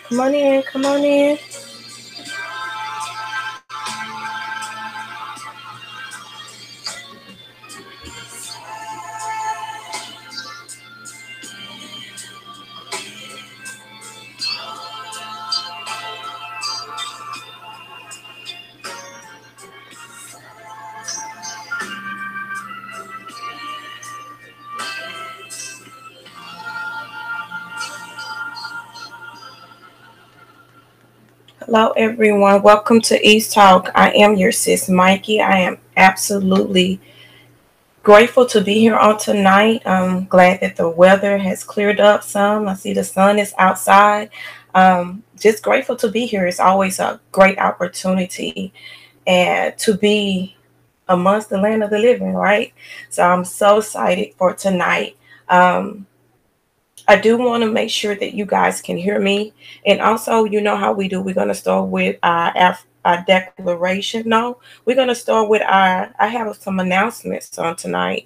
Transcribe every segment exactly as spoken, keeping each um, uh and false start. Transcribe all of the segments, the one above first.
Come on in, come on in. Hello, everyone. Welcome to East Talk. I am your sis, Mikey. I am absolutely grateful to be here on tonight. I'm glad that the weather has cleared up some. I see the sun is outside. Um, just grateful to be here. It's always a great opportunity and to be amongst the land of the living, right? So I'm so excited for tonight. Um, I do want to make sure that you guys can hear me. And also, you know how we do. We're going to start with our, our, our declaration. No, we're going to start with our, I have some announcements on tonight.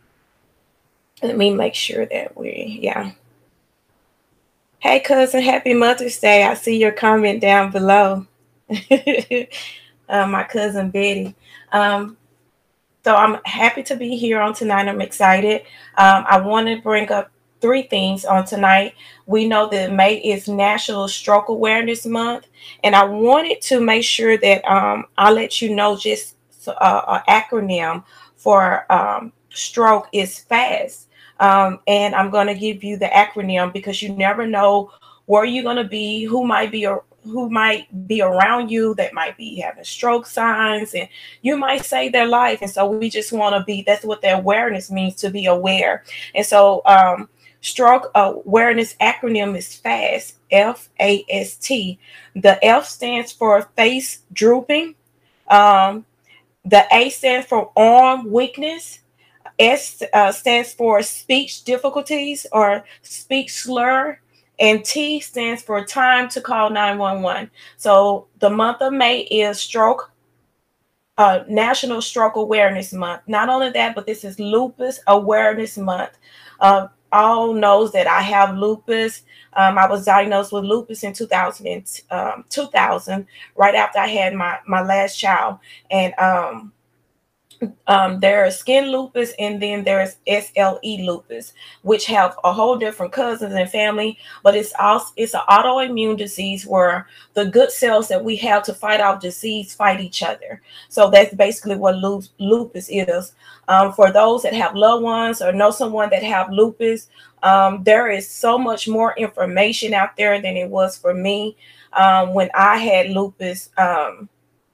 Let me make sure that we, yeah. Hey, cousin, happy Mother's Day. I see your comment down below. uh, my cousin Betty. Um, So I'm happy to be here on tonight. I'm excited. Um, I want to bring up three things on tonight. We know that May is National Stroke Awareness Month, and I wanted to make sure that um, I'll let you know just uh, an acronym for um, stroke is FAST. Um, and I'm going to give you the acronym because you never know where you're going to be, who might be a who might be around you that might be having stroke signs, and you might save their life. And so we just want to be, that's what the awareness means, to be aware. And so um, stroke awareness acronym is FAST, F A S T. The F stands for face drooping. Um, the A stands for arm weakness. S uh, stands for speech difficulties or speech slur, and T stands for time to call nine one one. So the month of May is stroke uh, National Stroke Awareness Month. Not only that, but this is Lupus Awareness Month. Uh, all knows that I have lupus. Um, I was diagnosed with lupus in two thousand, um, two thousand, right after I had my my last child, and um, um, there's skin lupus, and then there's S L E lupus, which have a whole different cousins and family, but it's also it's an autoimmune disease where the good cells that we have to fight off disease fight each other. So that's basically what lupus is. Um, for those that have loved ones or know someone that have lupus, um, there is so much more information out there than it was for me um, when I had lupus. Um,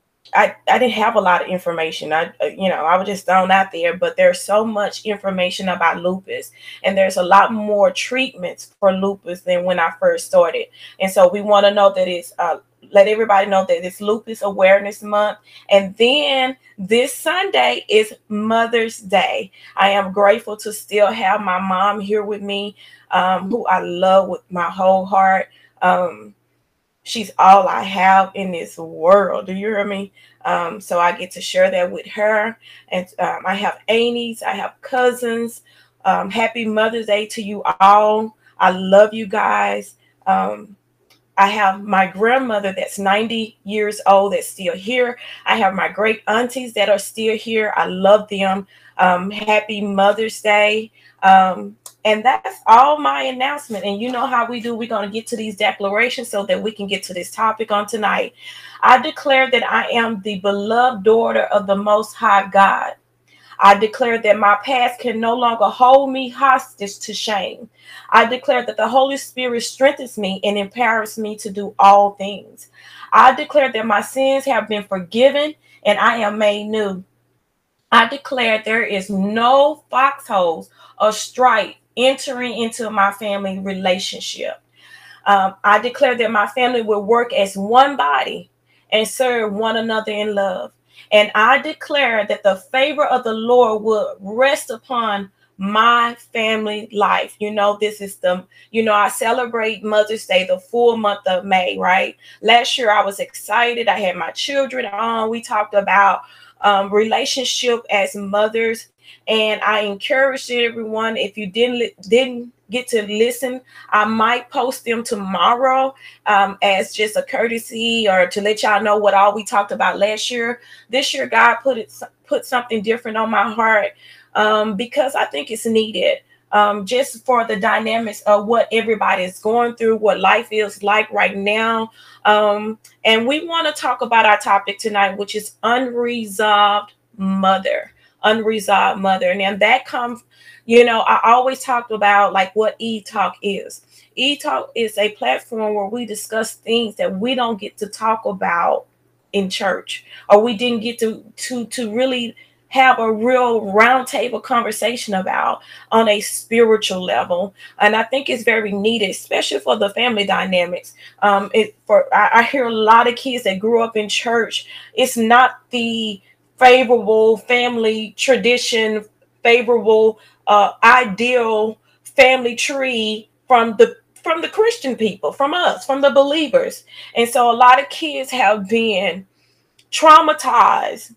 I, I didn't have a lot of information. I, uh, you know, I was just thrown out there, but there's so much information about lupus, and there's a lot more treatments for lupus than when I first started. And so we want to know that it's, uh, let everybody know that it's Lupus Awareness Month. And then this Sunday is Mother's Day. I am grateful to still have my mom here with me, um, who I love with my whole heart. Um, She's all I have in this world. Do you hear me? Um, so I get to share that with her. And um, I have aunties, I have cousins. Um, happy Mother's Day to you all. I love you guys. Um, I have my grandmother that's ninety years old that's still here. I have my great aunties that are still here. I love them. Um, happy Mother's Day. Um, and that's all my announcement. And you know how we do. We're going to get to these declarations so that we can get to this topic on tonight. I declare that I am the beloved daughter of the Most High God. I declare that my past can no longer hold me hostage to shame. I declare that the Holy Spirit strengthens me and empowers me to do all things. I declare that my sins have been forgiven and I am made new. I declare there is no foxholes or strife entering into my family relationship. Um, I declare that my family will work as one body and serve one another in love. And I declare that the favor of the Lord will rest upon my family life. You know, this is the, you know, I celebrate Mother's Day the full month of May, right? Last year I was excited. I had my children on. We talked about um, relationship as mothers, and I encouraged everyone. If you didn't didn't get to listen, I might post them tomorrow um, as just a courtesy or to let y'all know what all we talked about last year. This year, God put it put something different on my heart um, because I think it's needed. Um, just for the dynamics of what everybody is going through, what life is like right now. Um, and we want to talk about our topic tonight, which is unresolved mother. Unresolved mother. And that comes, you know, I always talked about like what E-Talk is. E-Talk is a platform where we discuss things that we don't get to talk about in church, or we didn't get to to to really have a real roundtable conversation about on a spiritual level. And I think it's very needed, especially for the family dynamics. Um, it for I, I hear a lot of kids that grew up in church. It's not the favorable family tradition, favorable uh, ideal family tree from the from the Christian people, from us, from the believers. And so a lot of kids have been traumatized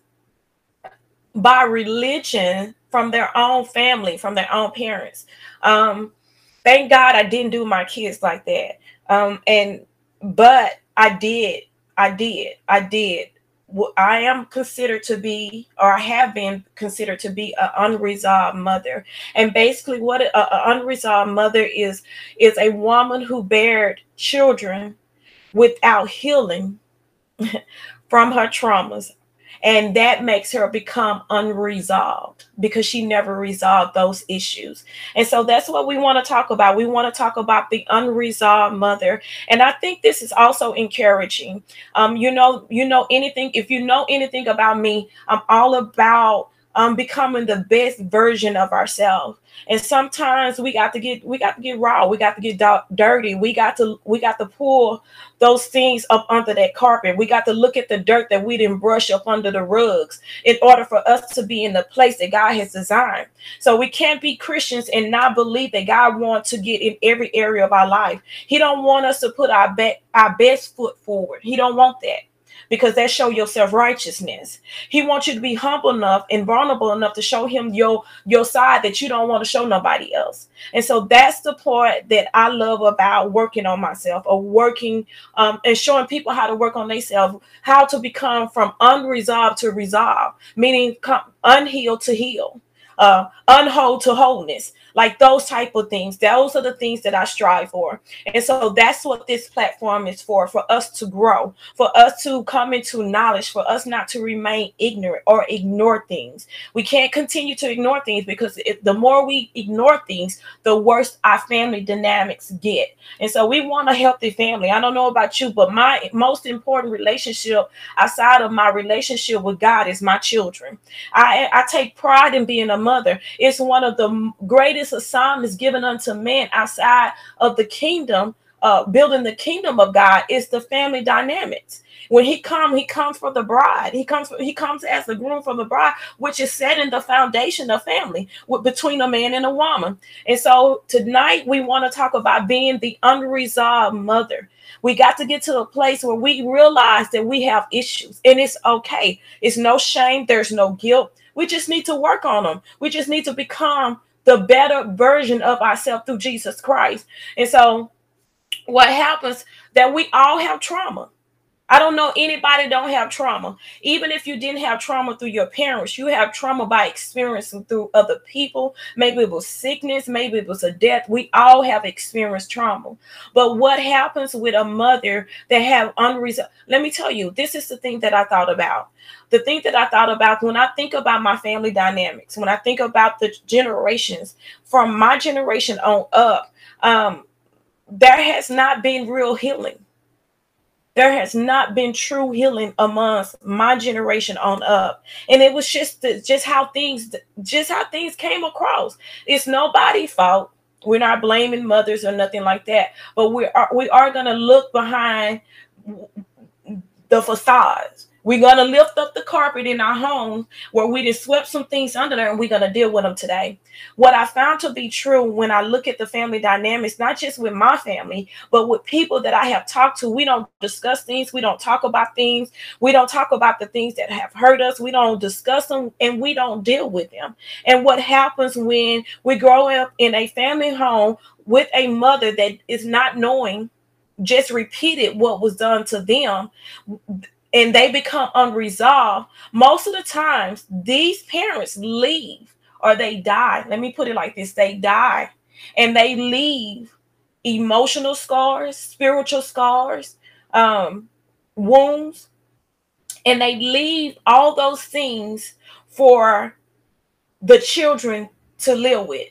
by religion from their own family, from their own parents. Um, thank God I didn't do my kids like that. Um, and but I did, I did, I did. I am considered to be, or I have been considered to be, an unresolved mother. And basically, what an unresolved mother is is a woman who bared children without healing from her traumas. And that makes her become unresolved because she never resolved those issues. And so that's what we want to talk about. We want to talk about the unresolved mother. And I think this is also encouraging. Um, you know, you know anything, if you know anything about me, I'm all about um, becoming the best version of ourselves. And sometimes we got to get we got to get raw. We got to get do- dirty. We got to we got to pull those things up under that carpet. We got to look at the dirt that we didn't brush up under the rugs in order for us to be in the place that God has designed. So we can't be Christians and not believe that God wants to get in every area of our life. He don't want us to put our be- our best foot forward. He don't want that, because that show your self-righteousness. He wants you to be humble enough and vulnerable enough to show him your your side that you don't want to show nobody else. And so that's the part that I love about working on myself, or working um, and showing people how to work on themselves, how to become from unresolved to resolve, meaning come unhealed to heal, uh, unwhole to wholeness, like those type of things. Those are the things that I strive for. And so that's what this platform is for, for us to grow, for us to come into knowledge, for us not to remain ignorant or ignore things. We can't continue to ignore things, because if, the more we ignore things, the worse our family dynamics get. And so we want a healthy family. I don't know about you, but my most important relationship outside of my relationship with God is my children. I, I take pride in being a mother. It's one of the greatest assignments given unto man outside of the kingdom, uh, building the kingdom of God, is the family dynamics. When he comes, he comes for the bride. He comes, for, he comes as the groom for the bride, which is setting the foundation of family with, between a man and a woman. And so tonight we want to talk about being the unresolved mother. We got to get to a place where we realize that we have issues, and it's okay. It's no shame. There's no guilt. We just need to work on them. We just need to become the better version of ourselves through Jesus Christ. And so what happens, that we all have trauma. I don't know anybody don't have trauma. Even if you didn't have trauma through your parents, you have trauma by experiencing through other people. Maybe it was sickness, maybe it was a death. We all have experienced trauma. But what happens with a mother that have unresolved? Let me tell you, this is the thing that I thought about. The thing that I thought about when I think about my family dynamics, when I think about the generations from my generation on up, um, there has not been real healing. There has not been true healing amongst my generation on up. And it was just the, just how things just how things came across. It's nobody's fault. We're not blaming mothers or nothing like that. But we are we are gonna look behind the facades. We're going to lift up the carpet in our home where we just swept some things under there, and we're going to deal with them today. What I found to be true when I look at the family dynamics, not just with my family, but with people that I have talked to, we don't discuss things. We don't talk about things. We don't talk about the things that have hurt us. We don't discuss them, and we don't deal with them. And what happens when we grow up in a family home with a mother that is not knowing, just repeated what was done to them, and they become unresolved, most of the times these parents leave or they die. Let me put it like this. They die and they leave emotional scars, spiritual scars, um, wounds, and they leave all those things for the children to live with.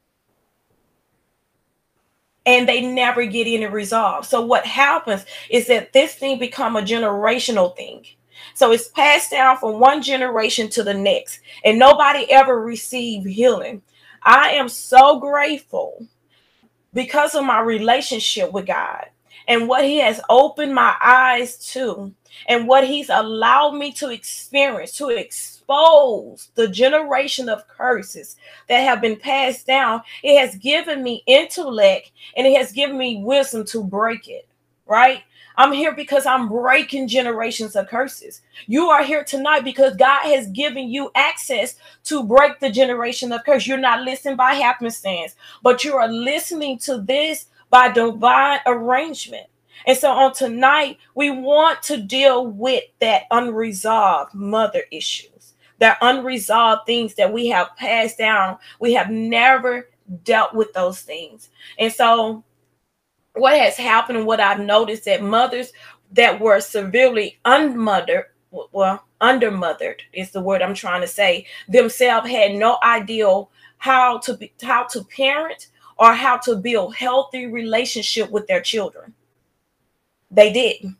And they never get any resolved. So what happens is that this thing become a generational thing. So it's passed down from one generation to the next, and nobody ever received healing. I am so grateful because of my relationship with God and what he has opened my eyes to, and what he's allowed me to experience, to expose the generation of curses that have been passed down. It has given me intellect, and it has given me wisdom to break it, right? I'm here because I'm breaking generations of curses. You are here tonight because God has given you access to break the generation of curse. You're not listening by happenstance, but you are listening to this by divine arrangement. And so on tonight, we want to deal with that unresolved mother issues, that unresolved things that we have passed down. We have never dealt with those things. And so what has happened, what I've noticed, that mothers that were severely unmothered, well, undermothered is the word I'm trying to say, themselves had no idea how to be, how to parent or how to build healthy relationship with their children. They didn't.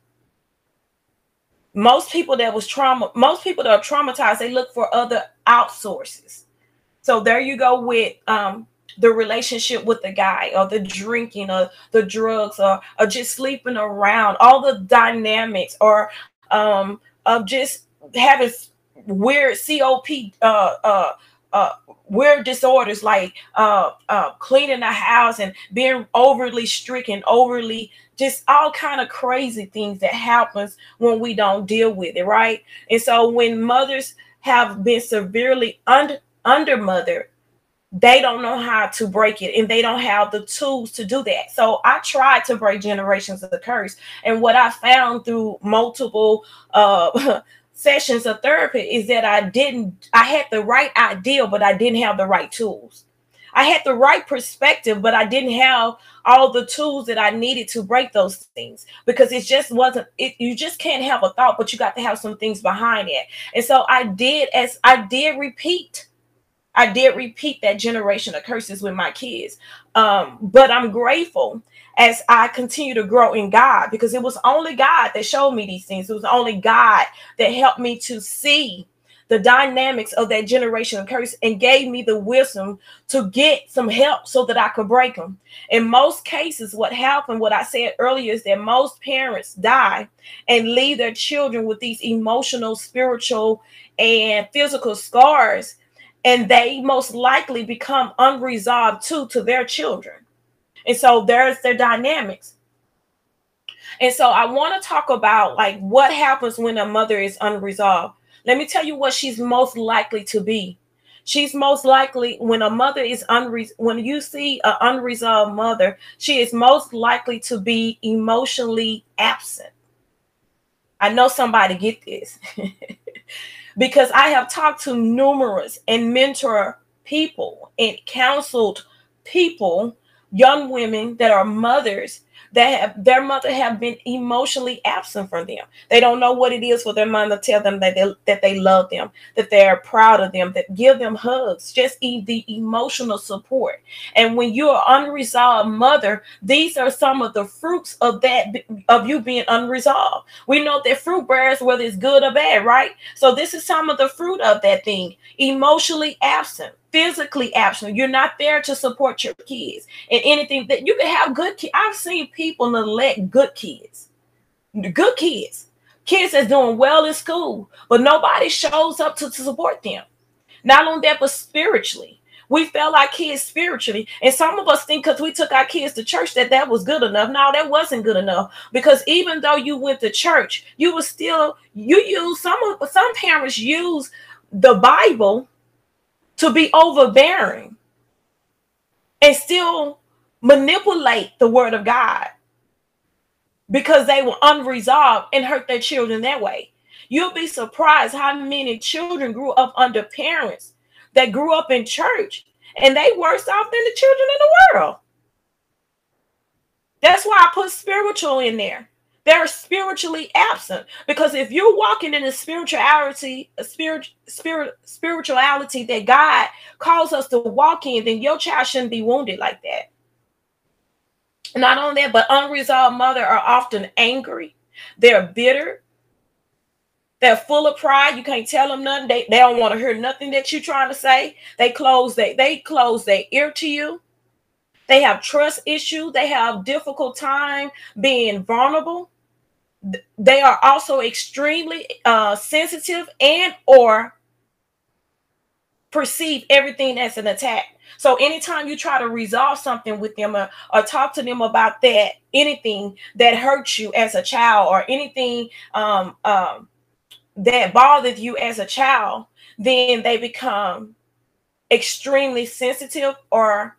Most people that was trauma, most people that are traumatized, they look for other outsources. So there you go with um, the relationship with the guy, or the drinking, or the drugs, or, or just sleeping around, all the dynamics, or um, of just having weird C O P, uh, uh, uh, weird disorders like uh, uh, cleaning the house and being overly strict and overly just all kind of crazy things that happens when we don't deal with it, right? And so when mothers have been severely under undermothered, they don't know how to break it, and they don't have the tools to do that. So I tried to break generations of the curse, and what I found through multiple uh sessions of therapy is that I didn't, I had the right idea, but I didn't have the right tools. I had the right perspective, but I didn't have all the tools that I needed to break those things, because it just wasn't, it, you just can't have a thought, but you got to have some things behind it. And so I did, as I did repeat, I did repeat that generation of curses with my kids. Um, but I'm grateful as I continue to grow in God, because it was only God that showed me these things. It was only God that helped me to see the dynamics of that generation of curse and gave me the wisdom to get some help so that I could break them. In most cases, what happened, what I said earlier, is that most parents die and leave their children with these emotional, spiritual, and physical scars, and they most likely become unresolved too to their children. And so there's their dynamics. And so I want to talk about like what happens when a mother is unresolved. Let me tell you what she's most likely to be. She's most likely, when a mother is unre when you see an unresolved mother, she is most likely to be emotionally absent. I know somebody get this because I have talked to numerous and mentor people and counseled people, young women that are mothers, that have their mother have been emotionally absent from them. They don't know what it is for their mother to tell them that they, that they love them, that they're proud of them, that give them hugs, just e- the emotional support. And when you're an unresolved mother, these are some of the fruits of that, of you being unresolved. We know that fruit bears whether it's good or bad, right? So this is some of the fruit of that thing. Emotionally absent, physically absent. You're not there to support your kids and anything that you can have good kids. I've seen people neglect good kids, good kids, Kids that's doing well in school, but nobody shows up to, to support them. Not only that, but spiritually. We fail our kids spiritually. And some of us think because we took our kids to church that that was good enough. No, that wasn't good enough. Because even though you went to church, you were still, you use, some of some parents use the Bible to be overbearing and still manipulate the word of God because they were unresolved and hurt their children that way. You'll be surprised how many children grew up under parents that grew up in church and they worse off than the children in the world. That's why I put spiritual in there. They're spiritually absent, because if you're walking in a spirituality, a spirit, spirit, spirituality that God calls us to walk in, then your child shouldn't be wounded like that. Not only that, but unresolved mothers are often angry. They're bitter. They're full of pride. You can't tell them nothing. They, they don't want to hear nothing that you're trying to say. They close they, they close their ear to you. They have trust issues. They have difficult time being vulnerable. They are also extremely uh, sensitive and or perceive everything as an attack. So anytime you try to resolve something with them or, or talk to them about that, anything that hurts you as a child or anything um, um, that bothered you as a child, then they become extremely sensitive or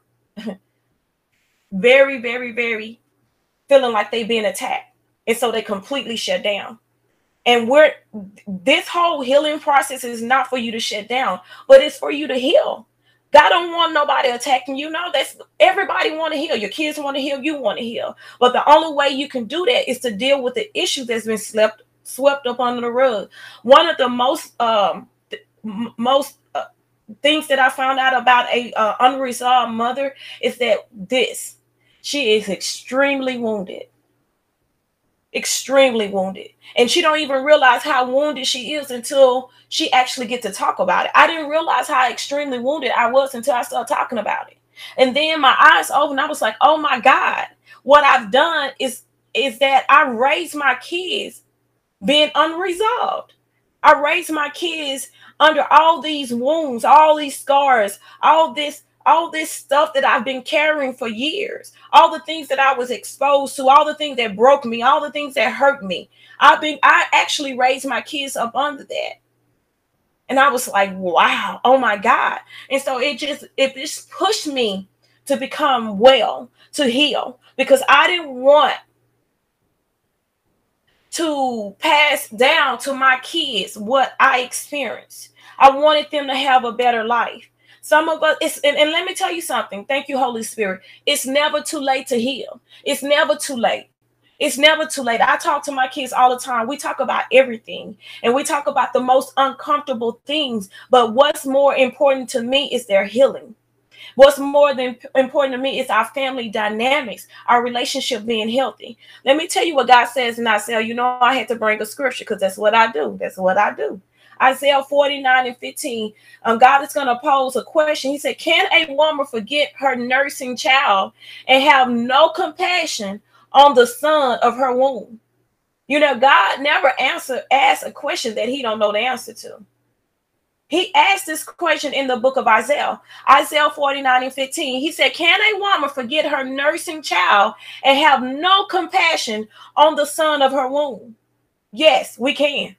very, very, very feeling like they've been attacked. And so they completely shut down. And we're this whole healing process is not for you to shut down, but it's for you to heal. God don't want nobody attacking you. No, that's everybody want to heal. Your kids want to heal. You want to heal. But the only way you can do that is to deal with the issue that's been swept swept up under the rug. One of the most um th- most uh, things that I found out about a uh, unresolved mother is that this she is extremely wounded. Extremely wounded, and she don't even realize how wounded she is until she actually gets to talk about it. I didn't realize how extremely wounded I was until I started talking about it, and then my eyes opened. I was like, oh my God, what I've done is is that I raised my kids being unresolved. I raised my kids under all these wounds, all these scars, all this all this stuff that I've been carrying for years, all the things that I was exposed to, all the things that broke me, all the things that hurt me. I've been, I actually raised my kids up under that. And I was like, wow, oh my God. And so it just, it just pushed me to become well, to heal, because I didn't want to pass down to my kids what I experienced. I wanted them to have a better life. Some of us, it's, and, and let me tell you something. Thank you, Holy Spirit. It's never too late to heal. It's never too late. It's never too late. I talk to my kids all the time. We talk about everything, and we talk about the most uncomfortable things. But what's more important to me is their healing. What's more than important to me is our family dynamics, our relationship being healthy. Let me tell you what God says in Isaiah. You know, I had to bring a scripture because that's what I do. That's what I do. Isaiah forty-nine and fifteen, um, God is going to pose a question. He said, can a woman forget her nursing child and have no compassion on the son of her womb? You know, God never answer, asks a question that he don't know the answer to. He asked this question in the book of Isaiah, Isaiah forty-nine and fifteen. He said, can a woman forget her nursing child and have no compassion on the son of her womb? Yes, we can.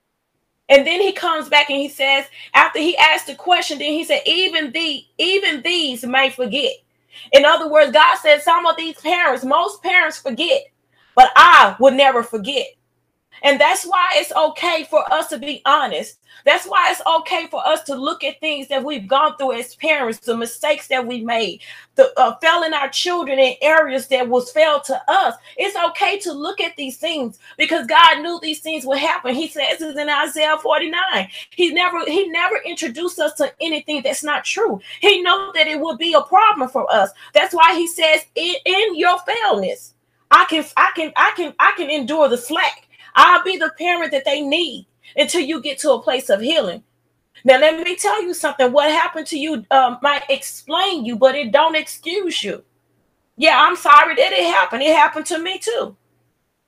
And then he comes back and he says, after he asked the question, then he said, even the even these may forget. In other words, God said some of these parents, most parents forget, but I would never forget. And that's why it's okay for us to be honest. That's why it's okay for us to look at things that we've gone through as parents, the mistakes that we made, the uh, failing our children in areas that was failed to us. It's okay to look at these things because God knew these things would happen. He says this in Isaiah forty-nine. He never, he never introduced us to anything that's not true. He knows that it would be a problem for us. That's why he says, in, in your failness, I can, I can, I can, I can endure the slack. I'll be the parent that they need until you get to a place of healing. Now, let me tell you something. What happened to you um, might explain you, but it don't excuse you. Yeah, I'm sorry that it happened. It happened to me too.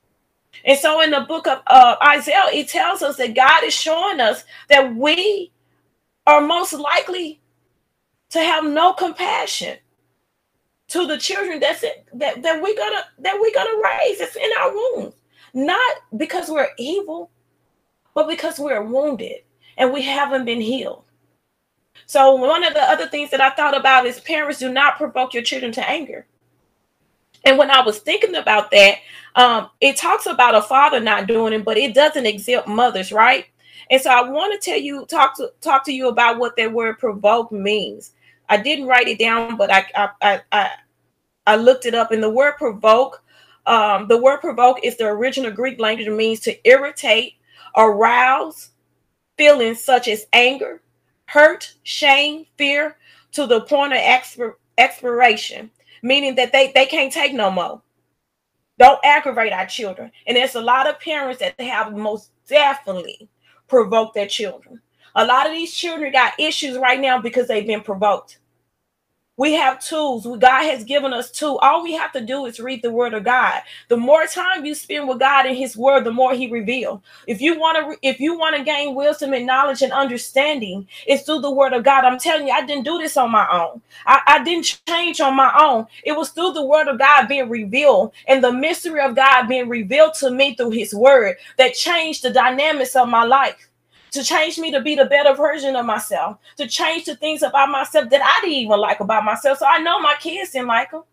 And so in the book of uh, Isaiah, it tells us that God is showing us that we are most likely to have no compassion to the children that's it, that, that we're gonna that we're gonna raise. It's in our wombs. Not because we're evil, but because we're wounded and we haven't been healed. So one of the other things that I thought about is parents, do not provoke your children to anger. And when I was thinking about that, um, it talks about a father not doing it, but it doesn't exempt mothers, right? And so I want to tell you, talk to talk to you about what that word provoke means. I didn't write it down, but I I I, I, I looked it up. And the word provoke, um, the word provoke is the original Greek language. It means to irritate, arouse feelings such as anger, hurt, shame, fear, to the point of expir- expiration, meaning that they, they can't take no more. Don't aggravate our children. And there's a lot of parents that have most definitely provoked their children. A lot of these children got issues right now because they've been provoked. We have tools. God has given us tools. All we have to do is read the word of God. The more time you spend with God in his word, the more he reveals. If you want to, if you want to gain wisdom and knowledge and understanding, it's through the word of God. I'm telling you, I didn't do this on my own. I, I didn't change on my own. It was through the word of God being revealed and the mystery of God being revealed to me through his word that changed the dynamics of my life. To change me to be the better version of myself, to change the things about myself that I didn't even like about myself. So I know my kids didn't like them.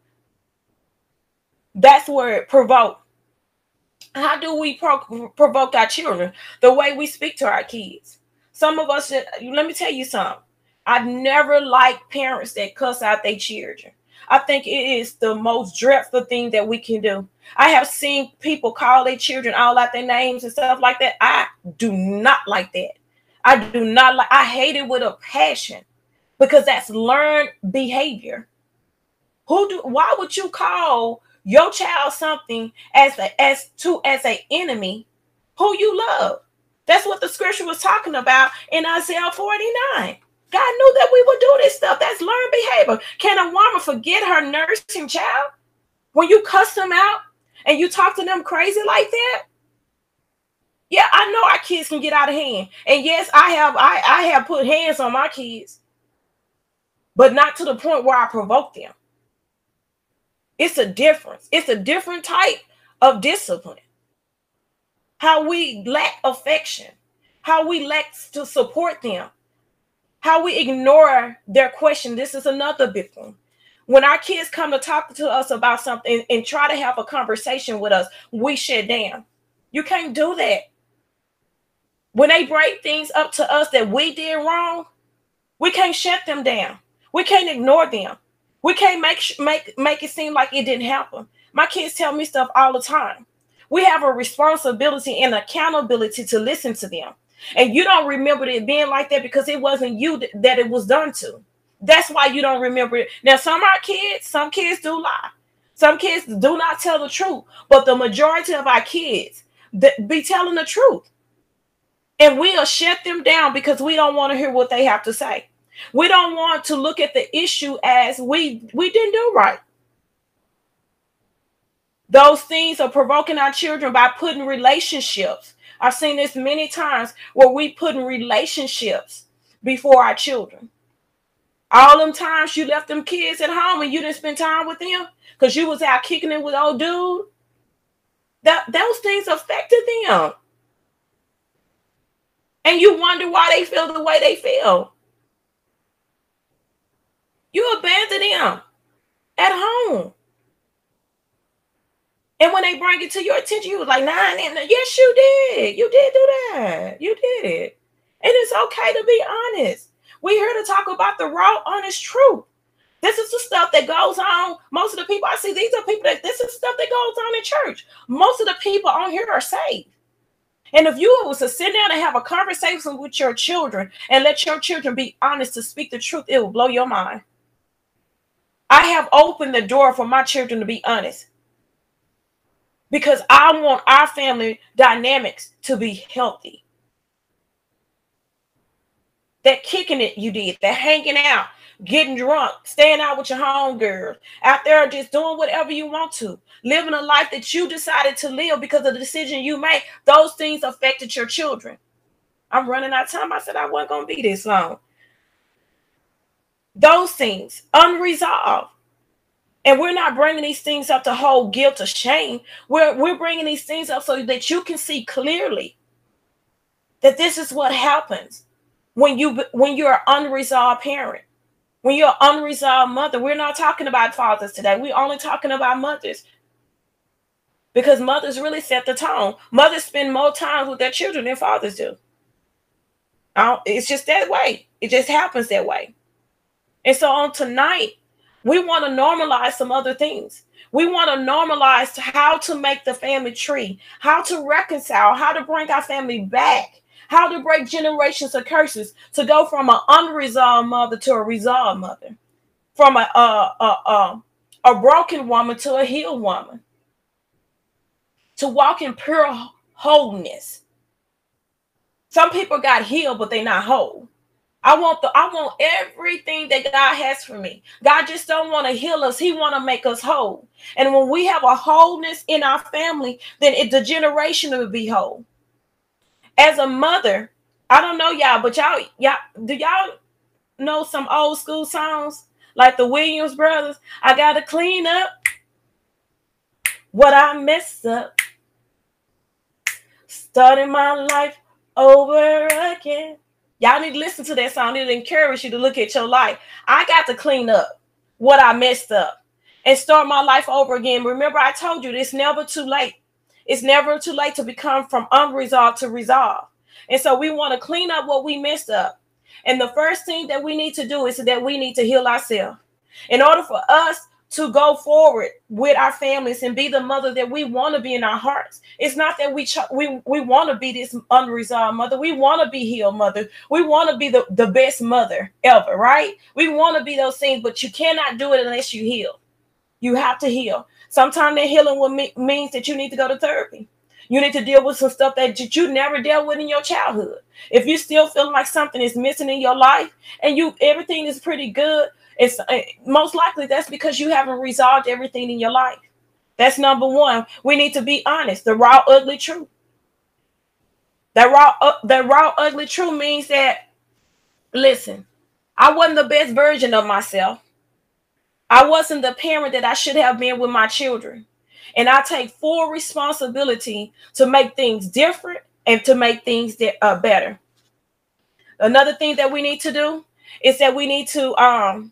That's where it provoked. How do we pro- provoke our children? The way we speak to our kids. Some of us, let me tell you something. I've never liked parents that cuss out their children. I think it is the most dreadful thing that we can do. I have seen people call their children all out their names and stuff like that. I do not like that. I do not like, I hate it with a passion because that's learned behavior. Who do, why would you call your child something as a, as to, as an enemy who you love? That's what the scripture was talking about in Isaiah forty-nine. God knew that we would do this stuff. That's learned behavior. Can a woman forget her nursing child when you cuss them out and you talk to them crazy like that? Yeah, I know our kids can get out of hand. And yes, I have I, I have put hands on my kids, but not to the point where I provoke them. It's a difference. It's a different type of discipline. How we lack affection, how we lack to support them, how we ignore their question. This is another big one. When our kids come to talk to us about something and try to have a conversation with us, we shut down. You can't do that. When they break things up to us that we did wrong, we can't shut them down. We can't ignore them. We can't make make make it seem like it didn't happen. My kids tell me stuff all the time. We have a responsibility and accountability to listen to them. And you don't remember it being like that because it wasn't you th- that it was done to. That's why you don't remember it. Now, some of our kids, some kids do lie. Some kids do not tell the truth. But the majority of our kids th- be telling the truth. And we'll shut them down because we don't want to hear what they have to say. We don't want to look at the issue as we, we didn't do right. Those things are provoking our children by putting relationships. I've seen this many times where we put in relationships before our children. All them times you left them kids at home and you didn't spend time with them because you was out kicking it with old dude. That those things affected them. And you wonder why they feel the way they feel. You abandoned them at home. And when they bring it to your attention, you was like, nah, nah, nah. Yes, you did. You did do that. You did it. And it's okay to be honest. We're here to talk about the raw, honest truth. This is the stuff that goes on. Most of the people I see, these are people that this is stuff that goes on in church. Most of the people on here are saved. And if you was to sit down and have a conversation with your children and let your children be honest to speak the truth, it will blow your mind. I have opened the door for my children to be honest because I want our family dynamics to be healthy. that kicking it you did, that hanging out, getting drunk, staying out with your homegirls, out there just doing whatever you want to, living a life that you decided to live because of the decision you made. Those things affected your children. I'm running out of time. I said I wasn't going to be this long. Those things, unresolved. And we're not bringing these things up to hold guilt or shame. We're, we're bringing these things up so that you can see clearly that this is what happens when, you, when you're an unresolved parent. When you're an unresolved mother. We're not talking about fathers today. We're only talking about mothers. Because mothers really set the tone. Mothers spend more time with their children than fathers do. It's just that way. It just happens that way. And so on tonight, we want to normalize some other things. We want to normalize how to make the family tree, how to reconcile, how to bring our family back, how to break generations of curses, to go from an unresolved mother to a resolved mother, from a, a, a, a, a broken woman to a healed woman, to walk in pure wholeness. Some people got healed, but they're not whole. I want the I want everything that God has for me. God just don't want to heal us. He want to make us whole. And when we have a wholeness in our family, then it, the generation will be whole. As a mother, I don't know y'all, but y'all, y'all, do y'all know some old school songs like the Williams Brothers? I gotta clean up what I messed up, starting my life over again. Y'all need to listen to that song. It'll encourage you to look at your life. I got to clean up what I messed up and start my life over again. Remember, I told you, it's never too late. It's never too late to become from unresolved to resolve. And so we want to clean up what we messed up. And the first thing that we need to do is that we need to heal ourselves. In order for us to go forward with our families and be the mother that we want to be in our hearts. It's not that we ch- we, we want to be this unresolved mother. We want to be healed mother. We want to be the, the best mother ever, right? We want to be those things, but you cannot do it unless you heal. You have to heal. Sometimes that healing will me- means that you need to go to therapy. You need to deal with some stuff that you never dealt with in your childhood. If you still feel like something is missing in your life and you everything is pretty good, it's uh, most likely that's because you haven't resolved everything in your life. That's number one. We need to be honest. The raw, ugly truth. That raw, uh, that raw, ugly truth means that, listen, I wasn't the best version of myself. I wasn't the parent that I should have been with my children. And I take full responsibility to make things different and to make things that are better. Another thing that we need to do is that we need to um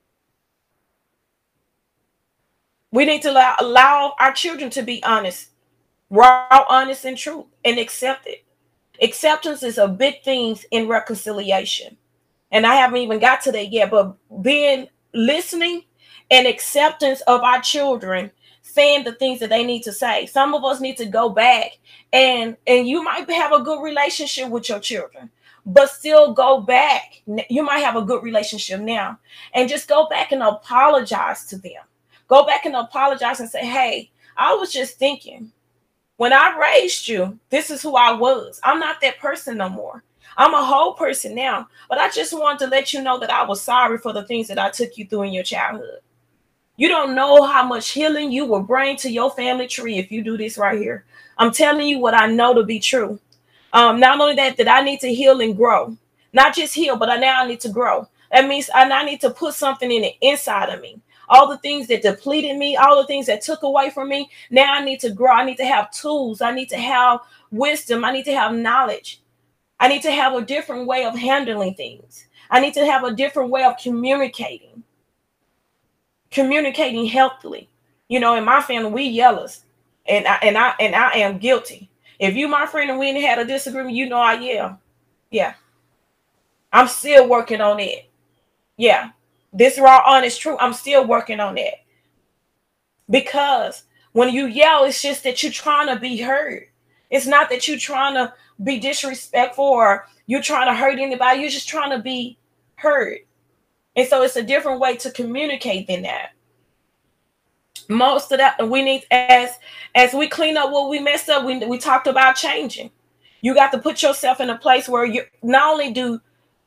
we need to allow, allow our children to be honest, raw, honest, and true, and accept it. Acceptance is a big thing in reconciliation. And I haven't even got to that yet, but being listening and acceptance of our children saying the things that they need to say. Some of us need to go back and and you might have a good relationship with your children, but still go back. You might have a good relationship now and just go back and apologize to them. Go back and apologize and say, hey, I was just thinking when I raised you, this is who I was. I'm not that person no more. I'm a whole person now, but I just wanted to let you know that I was sorry for the things that I took you through in your childhood. You don't know how much healing you will bring to your family tree if you do this right here. I'm telling you what I know to be true. Um, not only that, that I need to heal and grow. Not just heal, but I now I need to grow. That means I now need to put something in the inside of me. All the things that depleted me, all the things that took away from me, now I need to grow. I need to have tools. I need to have wisdom. I need to have knowledge. I need to have a different way of handling things. I need to have a different way of communicating. Communicating healthily. You know, in my family, we yellers, and I and I and I am guilty. If you my friend and we had a disagreement, you know I yell. Yeah. I'm still working on it. Yeah. This raw, honest truth, I'm still working on that. Because when you yell, it's just that you're trying to be heard. It's not that you're trying to be disrespectful or you're trying to hurt anybody. You're just trying to be heard. And so it's a different way to communicate than that. Most of that we need, as as we clean up what we messed up, we, we talked about changing. You got to put yourself in a place where you not only do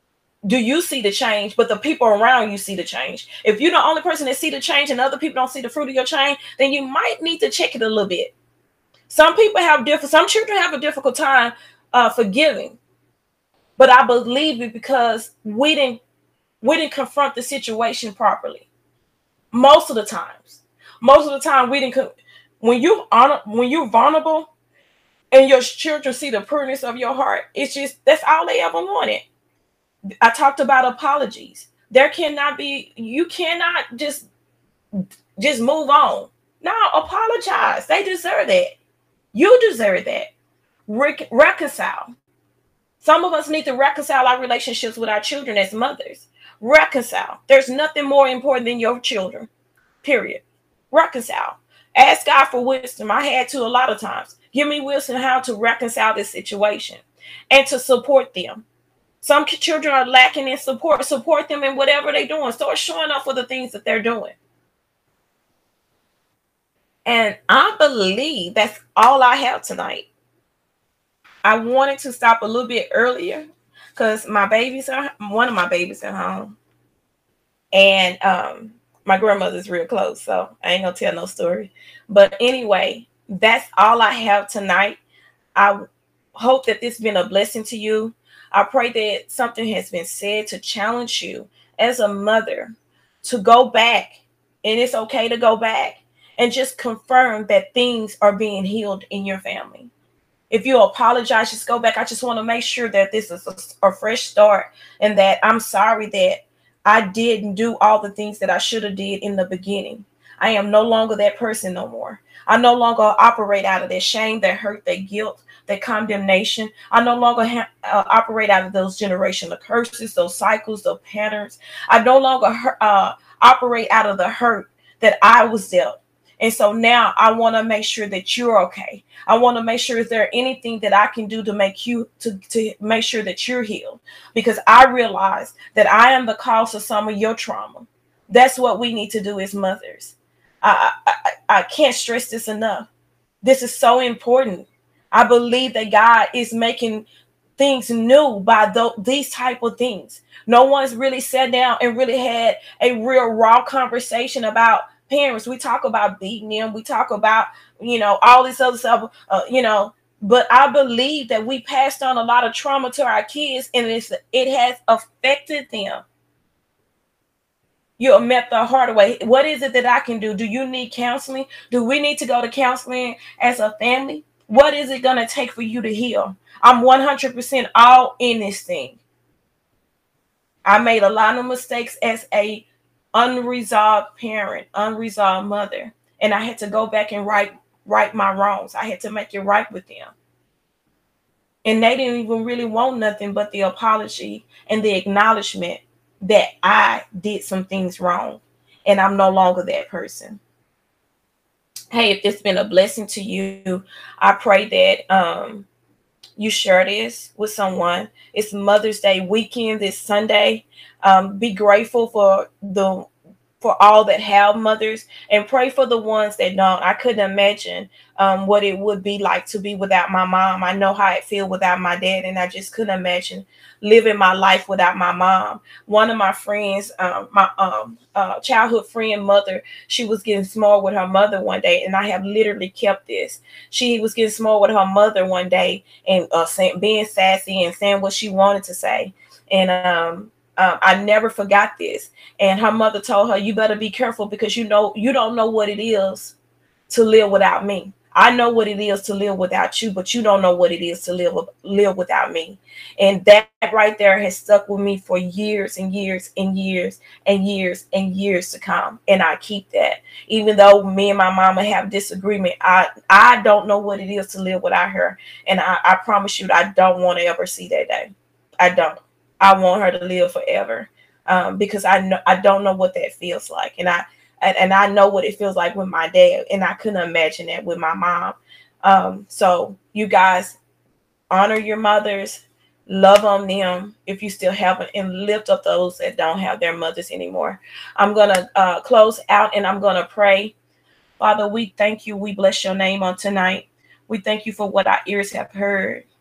do you see the change, but the people around you see the change. If you're the only person that see the change and other people don't see the fruit of your change, then you might need to check it a little bit. Some people have different, some children have a difficult time uh, forgiving, but I believe it because we didn't we didn't confront the situation properly. Most of the times, most of the time we didn't. When you honor, when you're vulnerable, and your children see the pureness of your heart, it's just that's all they ever wanted. I talked about apologies. There cannot be, you cannot just just move on. No, apologize. They deserve that. You deserve that. Re- reconcile. Some of us need to reconcile our relationships with our children as mothers. Reconcile. There's nothing more important than your children. Period. Reconcile. Ask God for wisdom. I had to a lot of times. Give me wisdom how to reconcile this situation and to support them. Some children are lacking in support. Support them in whatever they're doing. Start showing up for the things that they're doing. And I believe that's all I have tonight. I wanted to stop a little bit earlier because my babies are, one of my babies at home. And um, my grandmother's real close, so I ain't gonna tell no story. But anyway, that's all I have tonight. I hope that this has been a blessing to you. I pray that something has been said to challenge you as a mother to go back, and it's okay to go back and just confirm that things are being healed in your family. If you apologize, just go back. I just want to make sure that this is a, a fresh start and that I'm sorry that I didn't do all the things that I should have did in the beginning. I am no longer that person no more. I no longer operate out of that shame, that hurt, that guilt, that condemnation. I no longer ha- uh, operate out of those generational curses, those cycles, those patterns. I no longer uh, operate out of the hurt that I was dealt. And so now I want to make sure that you're okay. I want to make sure is there anything that I can do to make you to, to make sure that you're healed, because I realize that I am the cause of some of your trauma. That's what we need to do as mothers. I, I, I can't stress this enough. This is so important. I believe that God is making things new by th- these type of things. No one's really sat down and really had a real raw conversation about parents. We talk about beating them. We talk about, you know, all this other stuff, uh, you know, but I believe that we passed on a lot of trauma to our kids, and it's, it has affected them. You met the hard way. What is it that I can do? Do you need counseling? Do we need to go to counseling as a family? What is it going to take for you to heal? I'm one hundred percent all in this thing. I made a lot of mistakes as a unresolved parent, unresolved mother. And I had to go back and right, right my wrongs. I had to make it right with them. And they didn't even really want nothing but the apology and the acknowledgement that I did some things wrong. And I'm no longer that person. Hey, if it's been a blessing to you, I pray that um, you share this with someone. It's Mother's Day weekend this Sunday. Um, be grateful for the for all that have mothers, and pray for the ones that don't. I couldn't imagine um, what it would be like to be without my mom. I know how it feels without my dad, and I just couldn't imagine living my life without my mom. One of my friends, um, my um, uh, childhood friend mother, she was getting small with her mother one day, and I have literally kept this. She was getting small with her mother one day, and uh, saying, being sassy and saying what she wanted to say, and um, Um, I never forgot this. And her mother told her, you better be careful, because you know, you don't know what it is to live without me. I know what it is to live without you, but you don't know what it is to live, live without me. And that right there has stuck with me for years and years and years and years and years to come. And I keep that. Even though me and my mama have disagreement, I, I don't know what it is to live without her. And I, I promise you, I don't want to ever see that day. I don't. I want her to live forever, um, because I know I don't know what that feels like, and I and, and I know what it feels like with my dad, and I couldn't imagine that with my mom. Um, so you guys honor your mothers, love on them if you still have them, and lift up those that don't have their mothers anymore. I'm gonna uh, close out, and I'm gonna pray. Father, we thank you. We bless your name on tonight. We thank you for what our ears have heard.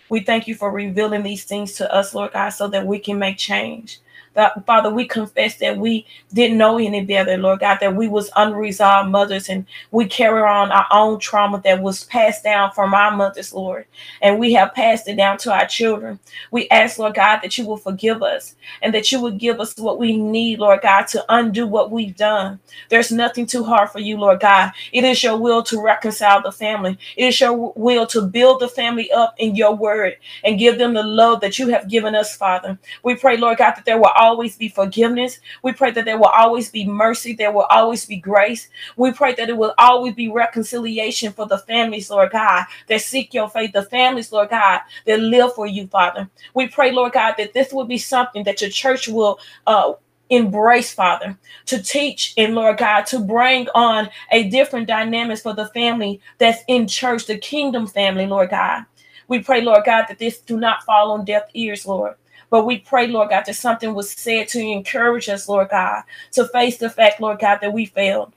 We thank you for revealing these things to us, Lord God, so that we can make change. That, Father, we confess that we didn't know any better, Lord God, that we was unresolved mothers and we carry on our own trauma that was passed down from our mothers, Lord, and we have passed it down to our children. We ask, Lord God, that you will forgive us and that you would give us what we need, Lord God, to undo what we've done. There's nothing too hard for you, Lord God. It is your will to reconcile the family. It is your will to build the family up in your word and give them the love that you have given us, Father. We pray, Lord God, that there will always be forgiveness. We pray that there will always be mercy. There will always be grace. We pray that it will always be reconciliation for the families, Lord God, that seek your faith, the families, Lord God, that live for you, Father. We pray, Lord God, that this will be something that your church will uh, embrace, Father, to teach and, Lord God, to bring on a different dynamics for the family that's in church, the kingdom family, Lord God. We pray, Lord God, that this do not fall on deaf ears, Lord. But we pray, Lord God, that something was said to encourage us, Lord God, to face the fact, Lord God, that we failed,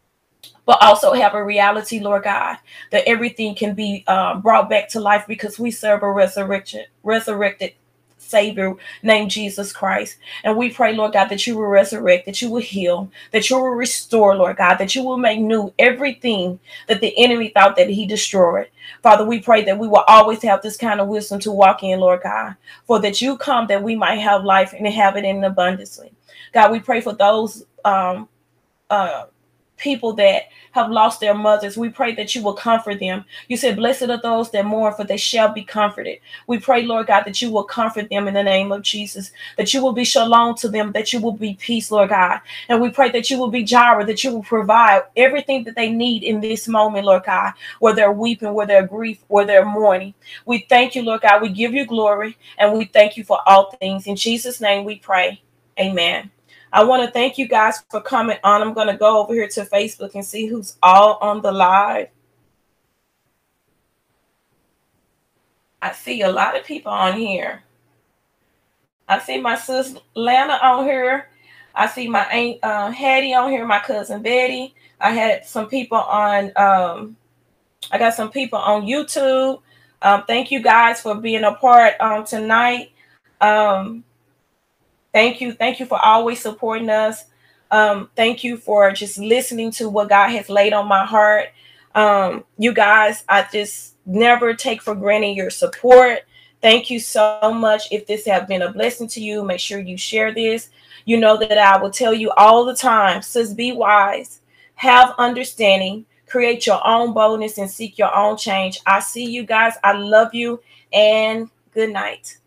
but also have a reality, Lord God, that everything can be um, brought back to life because we serve a resurrection, resurrected Savior named Jesus Christ. And we pray, Lord God, that you will resurrect, that you will heal, that you will restore, Lord God, that you will make new everything that the enemy thought that he destroyed. Father, we pray that we will always have this kind of wisdom to walk in, Lord God, for that you come that we might have life and have it in abundance. God, we pray for those um, uh, people that have lost their mothers. We pray that you will comfort them. You said, blessed are those that mourn, for they shall be comforted. We pray, Lord God, that you will comfort them in the name of Jesus, that you will be shalom to them, that you will be peace, Lord God. And we pray that you will be Jireh, that you will provide everything that they need in this moment, Lord God, where they're weeping, where they're grief, where they're mourning. We thank you, Lord God. We give you glory, and we thank you for all things. In Jesus' name we pray. Amen. I want to thank you guys for coming on. I'm going to go over here to Facebook and see who's all on the live. I see a lot of people on here. I see my sis Lana on here. I see my aunt uh, Hattie on here, my cousin Betty. I had some people on, um, I got some people on YouTube. Um, thank you guys for being a part um, tonight. Um, Thank you. Thank you for always supporting us. Um, thank you for just listening to what God has laid on my heart. Um, you guys, I just never take for granted your support. Thank you so much. If this has been a blessing to you, make sure you share this. You know that I will tell you all the time, sis, be wise, have understanding, create your own boldness, and seek your own change. I see you guys. I love you, and good night.